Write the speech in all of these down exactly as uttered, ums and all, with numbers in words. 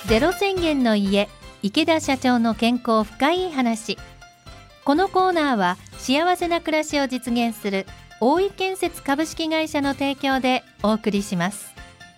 ゼロ宣言の家、池田社長の健康深い話。このコーナーは幸せな暮らしを実現する大井建設株式会社の提供でお送りします。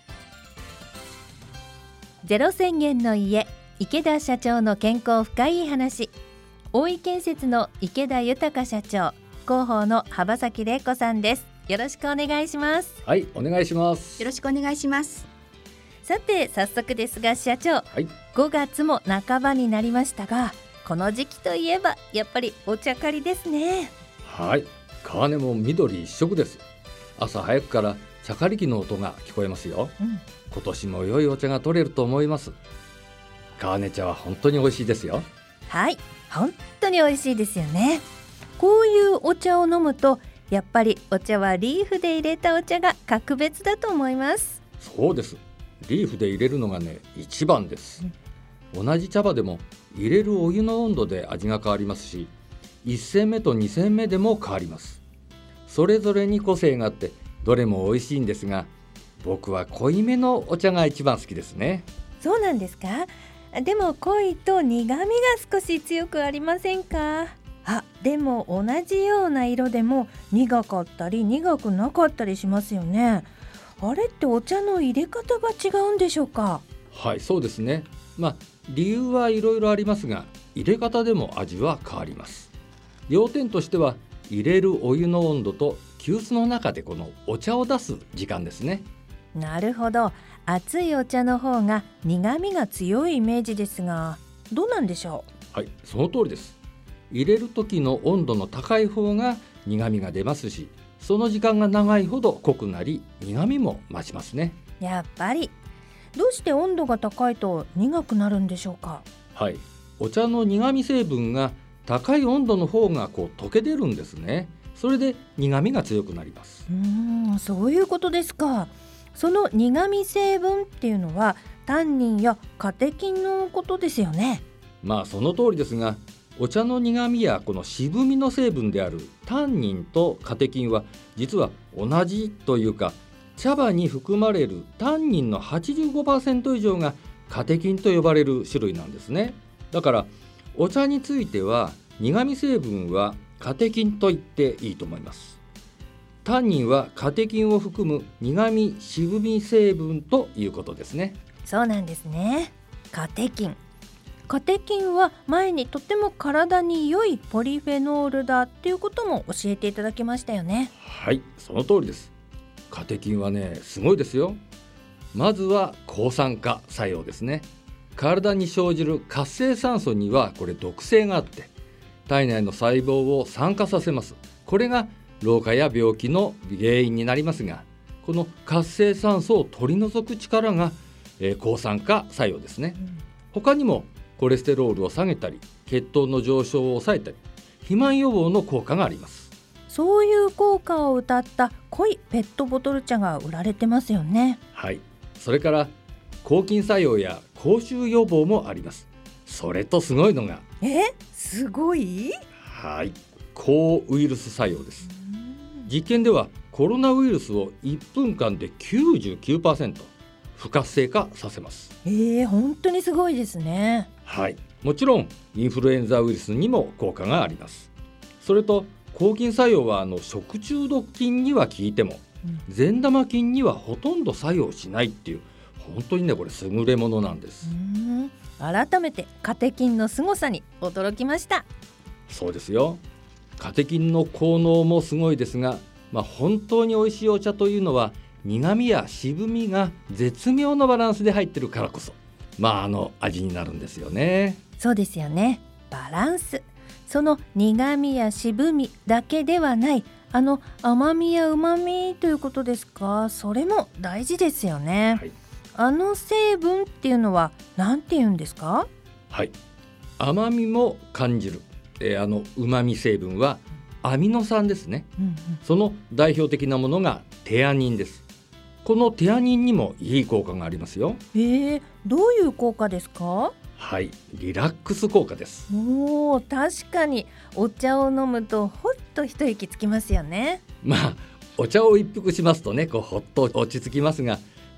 ゼロ宣言の家、池田社長の健康深い話。大井建設の池田豊社長、広報の幅崎玲子さんです。よろしくお願いします。 はい、お願いします。 よろしくお願いします。 さて早速ですが社長、 はい、 ごがつも半ばになりましたが、この時期といえばやっぱりお茶狩りですね。 はい、川根も緑一色です。朝早くから茶刈り機の音が聞こえますよ、うん、今年も良いお茶が取れると思います。川根茶は本当に美味しいですよ。 はい、本当に美味しいですよね。こういうお茶を飲むとやっぱりお茶はリーフで入れたお茶が格別だと思います。 そうです。リーフで入れるのがね、一番です、うん、同じ茶葉でも入れるお湯の温度で味が変わりますし、いっ煎目とに煎目でも変わります。それぞれに個性があってどれも美味しいんですが、僕は濃いめのお茶が一番好きですね。 そうなんですか。でも濃いと苦味が少し強くありませんか。あ、でも同じような色でも苦かったり苦くなかったりしますよね。あれってお茶の入れ方が違うんでしょうか。 はい、そうですね。まあ理由はいろいろありますが、入れ方でも味は変わります。要点としては入れるお湯の温度と急須の中でこのお茶を出す時間ですね。 なるほど。熱いお茶の方が苦味が強いイメージですが、どうなんでしょう。はい、その通りです。入れる時の温度の高い方が苦味が出ますし、その時間が長いほど濃くなり苦味も増しますね。 やっぱり。どうして温度が高いと苦くなるんでしょうか。 はい、お茶の苦味成分が高い温度の方がこう溶け出るんですね。それで苦味が強くなります。 うーん、そういうことですか。その苦味成分っていうのはタンニンやカテキンのことですよね。 まあその通りですが、お茶の苦味やこの渋みの成分であるタンニンとカテキンは実は同じというか、茶葉に含まれるタンニンの はちじゅうごパーセント 以上がカテキンと呼ばれる種類なんですね。だからお茶については苦味成分はカテキンと言っていいと思います。タンニンはカテキンを含む苦味渋み成分ということですね。 そうなんですね。カテキンカテキンは前にとても体に良いポリフェノールだっていうことも教えていただきましたよね。 はい、その通りです。カテキンはね、すごいですよ。まずは抗酸化作用ですね。体に生じる活性酸素にはこれ毒性があって、体内の細胞を酸化させます。これが老化や病気の原因になりますが、この活性酸素を取り除く力が、えー、抗酸化作用ですね、うん、他にもコレステロールを下げたり、血糖の上昇を抑えたり、肥満予防の効果があります。 そういう効果を謳った濃いペットボトル茶が売られてますよね。 はい、それから抗菌作用や口臭予防もあります。それとすごいのが、 え、すごい？ はい、抗ウイルス作用です。実験ではコロナウイルスをいっぷんかんで きゅうじゅうきゅうパーセント 不活性化させます。 えー、本当にすごいですね。 はい、もちろんインフルエンザウイルスにも効果があります。それと抗菌作用はあの食中毒菌には効いても、うん、善玉菌にはほとんど作用しないっていう、本当にねこれ優れものなんです。 うーん、改めてカテキンの凄さに驚きました。 そうですよ。カテキンの効能もすごいですが、まあ、本当に美味しいお茶というのは苦味や渋みが絶妙のバランスで入ってるからこそ、まああの味になるんですよね。 そうですよね。バランス。その苦味や渋みだけではない、あの甘みや旨みということですか。それも大事ですよね、はい、あの成分っていうのは何て言うんですか？ はい、甘みも感じる、えー、あの旨み成分はアミノ酸ですね、うんうん、その代表的なものがテアニンです。このテアニンにもいい効果がありますよ。 えー、どういう効果ですか？ はい、リラックス効果です。 おー、確かにお茶を飲むとほっと一息つきますよね。 まあお茶を一服しますとね、こうほっと落ち着きますが、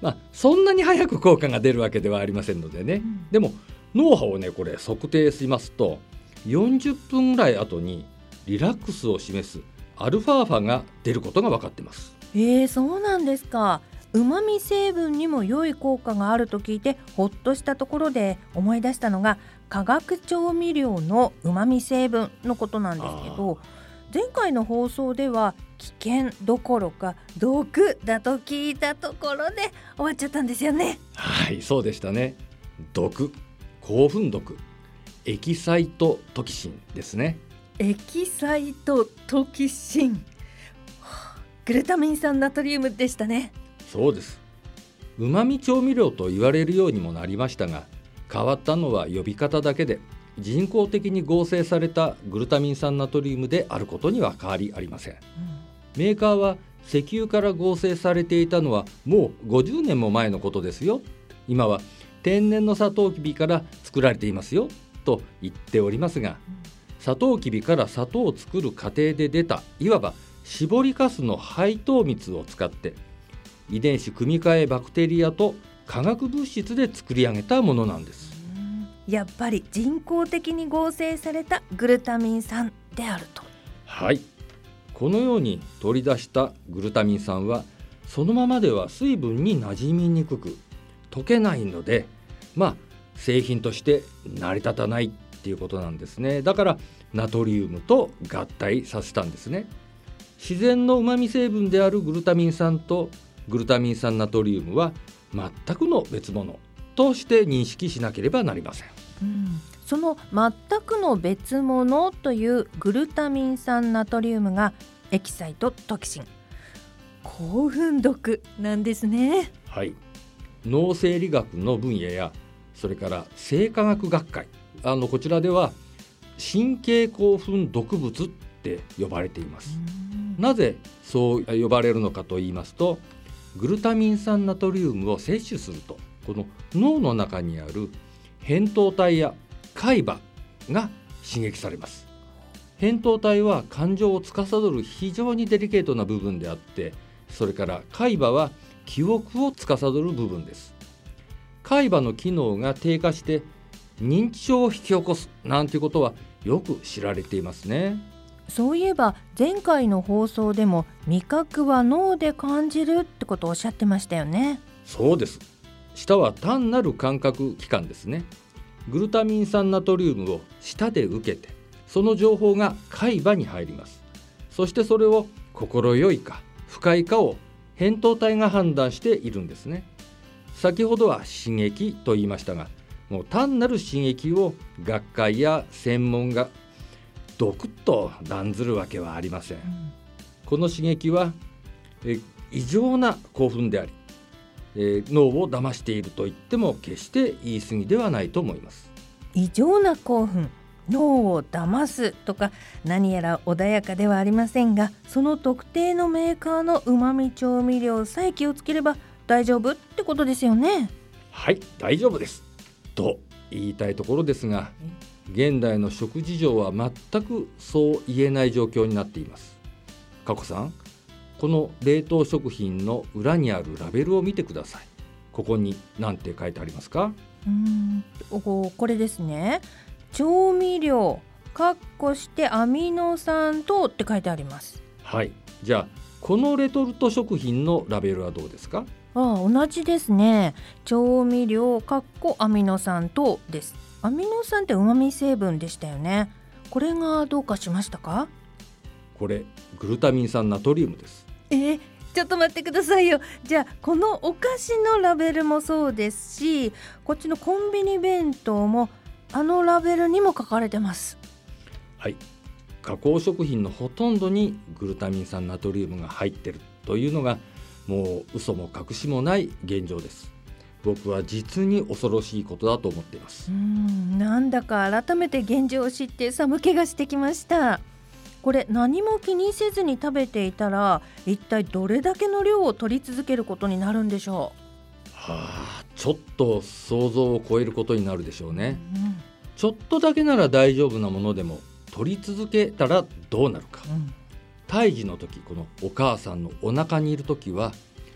まあ、そんなに早く効果が出るわけではありませんのでね、うん、でも脳波をねこれ測定しますとよんじゅっぷんぐらい後にリラックスを示すアルファ波が出ることが分かっています。 えー、そうなんですか。うまみ成分にも良い効果があると聞いてほっとしたところで思い出したのが化学調味料のうまみ成分のことなんですけど、前回の放送では危険どころか毒だと聞いたところで終わっちゃったんですよね。 はい、そうでしたね。毒、興奮毒、エキサイトトキシンですね。 エキサイトトキシン、グルタミン酸ナトリウムでしたね。 そうです。うまみ調味料と言われるようにもなりましたが、変わったのは呼び方だけで人工的に合成されたグルタミン酸ナトリウムであることには変わりありません、うん、メーカーは石油から合成されていたのはもうごじゅうねんも前のことですよ、今は天然のサトウキビから作られていますよと言っておりますが、うん、サトウキビから砂糖を作る過程で出たいわば搾りかすの配糖蜜を使って遺伝子組み換えバクテリアと化学物質で作り上げたものなんです。 やっぱり人工的に合成されたグルタミン酸であると。 はい、このように取り出したグルタミン酸はそのままでは水分に馴染みにくく溶けないので、まあ製品として成り立たないっていうことなんですね。だからナトリウムと合体させたんですね。自然のうまみ成分であるグルタミン酸とグルタミン酸ナトリウムは全くの別物として認識しなければなりません、 うん、その全くの別物というグルタミン酸ナトリウムがエキサイトトキシン、興奮毒なんですね。 はい、脳生理学の分野やそれから生化学学会、あのこちらでは神経興奮毒物って呼ばれています。なぜそう呼ばれるのかと言いますと、グルタミン酸ナトリウムを摂取するとこの脳の中にある扁桃体や海馬が刺激されます。扁桃体は感情を司る非常にデリケートな部分であって、それから海馬は記憶を司る部分です。海馬の機能が低下して認知症を引き起こすなんていうことはよく知られていますね。 そういえば前回の放送でも味覚は脳で感じるってことをおっしゃってましたよね。 そうです。舌は単なる感覚器官ですね。グルタミン酸ナトリウムを舌で受けて、その情報が海馬に入ります。そしてそれを心よいか不快かを扁桃体が判断しているんですね。先ほどは刺激と言いましたが、もう単なる刺激を学会や専門が毒と断ずるわけはありません、うん、この刺激はえ異常な興奮であり、えー、脳を騙していると言っても決して言い過ぎではないと思います。 異常な興奮、脳を騙すとか何やら穏やかではありませんが、その特定のメーカーのうまみ調味料さえ気をつければ大丈夫ってことですよね。 はい、大丈夫ですと言いたいところですが、現代の食事情は全くそう言えない状況になっています。佳子さん、この冷凍食品の裏にあるラベルを見てください。ここに何て書いてありますか？ うーんこれですね。調味料かっこしてアミノ酸等って書いてあります。 はい、じゃあこのレトルト食品のラベルはどうですか？ ああ、同じですね。調味料かっこアミノ酸等です。アミノ酸ってうまみ成分でしたよね。これがどうかしましたか？ これグルタミン酸ナトリウムです。 えー、ちょっと待ってくださいよ。じゃあこのお菓子のラベルもそうですし、こっちのコンビニ弁当もあのラベルにも書かれてます。 はい、加工食品のほとんどにグルタミン酸ナトリウムが入っているというのがもう嘘も隠しもない現状です。僕は実に恐ろしいことだと思っています。 うーんなんだか改めて現状を知って寒気がしてきました。これ何も気にせずに食べていたら一体どれだけの量を取り続けることになるんでしょう？はあ、ちょっと想像を超えることになるでしょうね、うん、ちょっとだけなら大丈夫なものでも取り続けたらどうなるか、うん、胎児の時、このお母さんのお腹にいる時は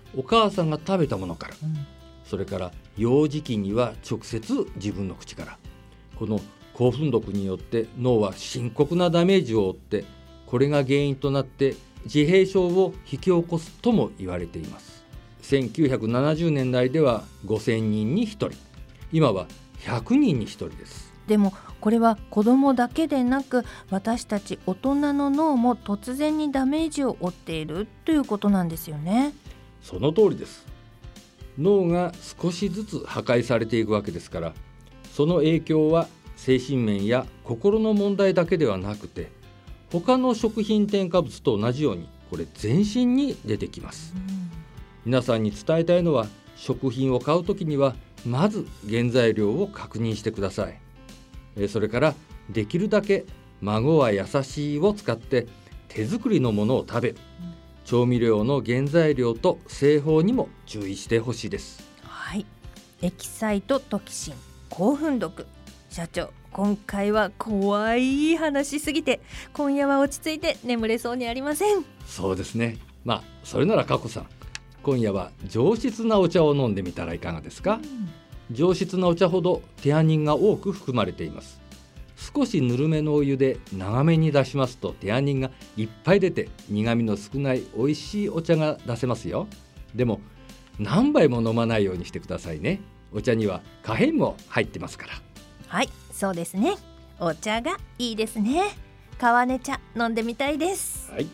お母さんが食べたものから、 うん、 それから幼児期には直接自分の口から、この興奮毒によって脳は深刻なダメージを負って、これが原因となって自閉症を引き起こすとも言われています。せんきゅうひゃくななじゅうねんだいではごせんにんにひとり、今はひゃくにんにひとりです。 でもこれは子どもだけでなく、私たち大人の脳も突然にダメージを負っているということなんですよね。 その通りです。脳が少しずつ破壊されていくわけですから、その影響は精神面や心の問題だけではなくて、他の食品添加物と同じようにこれ全身に出てきます。 うん、 皆さんに伝えたいのは、食品を買うときにはまず原材料を確認してください。それからできるだけ孫は優しいを使って手作りのものを食べる、うん、調味料の原材料と製法にも注意してほしいです。 はい、エキサイトトキシン、興奮毒。社長、今回は怖い話すぎて、今夜は落ち着いて眠れそうにありません。 そうですね。まあそれなら佳子さん、今夜は上質なお茶を飲んでみたらいかがですか。うん、上質なお茶ほどテアニンが多く含まれています。少しぬるめのお湯で長めに出しますと、テアニンがいっぱい出て苦みの少ない美味しいお茶が出せますよ。でも何杯も飲まないようにしてくださいね。お茶にはカフェインも入ってますから。 はい、そうですね。お茶がいいですね。川根茶飲んでみたいです。 はい。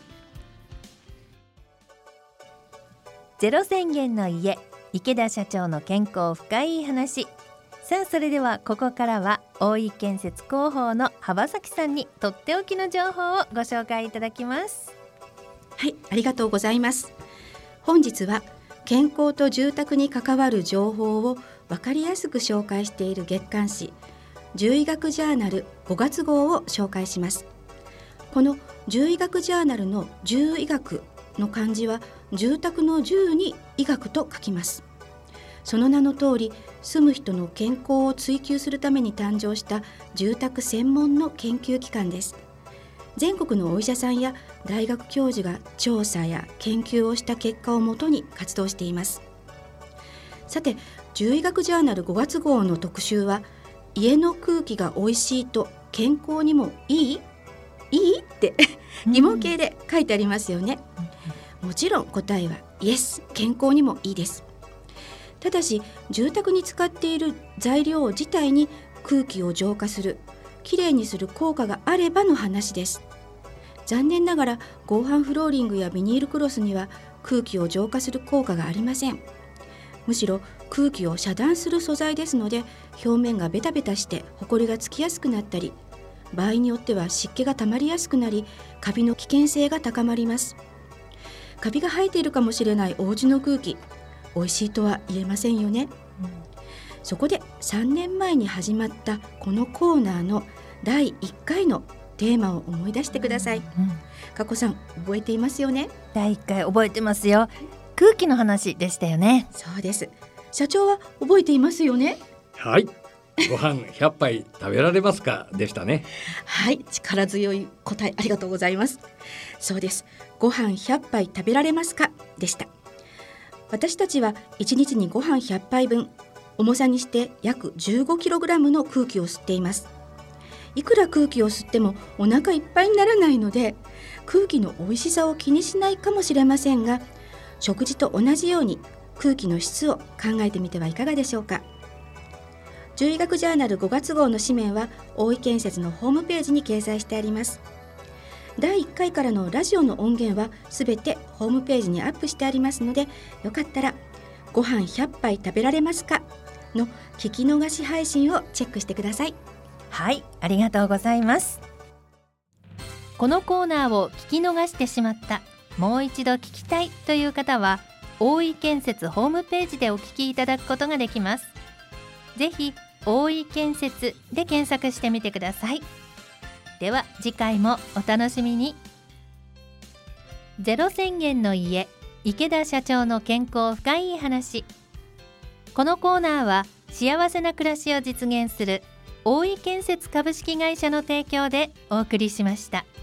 ゼロ宣言の家、池田社長の健康深い話。さあ、それではここからは大井建設広報の幅崎さんにとっておきの情報をご紹介いただきます。 はい、ありがとうございます。本日は健康と住宅に関わる情報を分かりやすく紹介している月刊誌獣医学ジャーナルごがつ号を紹介します。この獣医学ジャーナルの獣医学の漢字は住宅の住に医学と書きます。その名の通り、住む人の健康を追求するために誕生した住宅専門の研究機関です。全国のお医者さんや大学教授が調査や研究をした結果をもとに活動しています。さて、獣医学ジャーナルごがつ号の特集は、家の空気がおいしいと健康にもいい？いい？って疑問形で書いてありますよね。もちろん答えはイエス、健康にもいいです。ただし、住宅に使っている材料自体に空気を浄化する、きれいにする効果があればの話です。残念ながら合板フローリングやビニールクロスには空気を浄化する効果がありません。むしろ空気を遮断する素材ですので、表面がベタベタしてホコリがつきやすくなったり、場合によっては湿気がたまりやすくなり、カビの危険性が高まります。カビが生えているかもしれないお家の空気、おいしいとは言えませんよね。うん、そこでさんねんまえに始まったこのコーナーのだいいっかいのテーマを思い出してください。うんうん、佳子さん、覚えていますよね。 だいいっかい覚えてますよ。空気の話でしたよね。 そうです。社長は覚えていますよね。 はい、ご飯ひゃっぱい食べられますかでしたね。 はい、力強い答えありがとうございます。そうです。ご飯ひゃっぱい食べられますかでした。私たちはいちにちにご飯ひゃっぱいぶん、重さにして約 じゅうごキログラム の空気を吸っています。いくら空気を吸ってもお腹いっぱいにならないので、空気の美味しさを気にしないかもしれませんが、食事と同じように空気の質を考えてみてはいかがでしょうか。獣医学ジャーナルごがつ号の紙面は大井建設のホームページに掲載してあります。だいいっかいからのラジオの音源はすべてホームページにアップしてありますので、よかったらご飯ひゃっぱい食べられますかの聞き逃し配信をチェックしてください。 はい、ありがとうございます。このコーナーを聞き逃してしまった、もう一度聞きたいという方は大井建設ホームページでお聞きいただくことができます。ぜひ大井建設で検索してみてください。では次回もお楽しみに。ゼロ宣言の家、池田社長の健康深い話。このコーナーは幸せな暮らしを実現する大井建設株式会社の提供でお送りしました。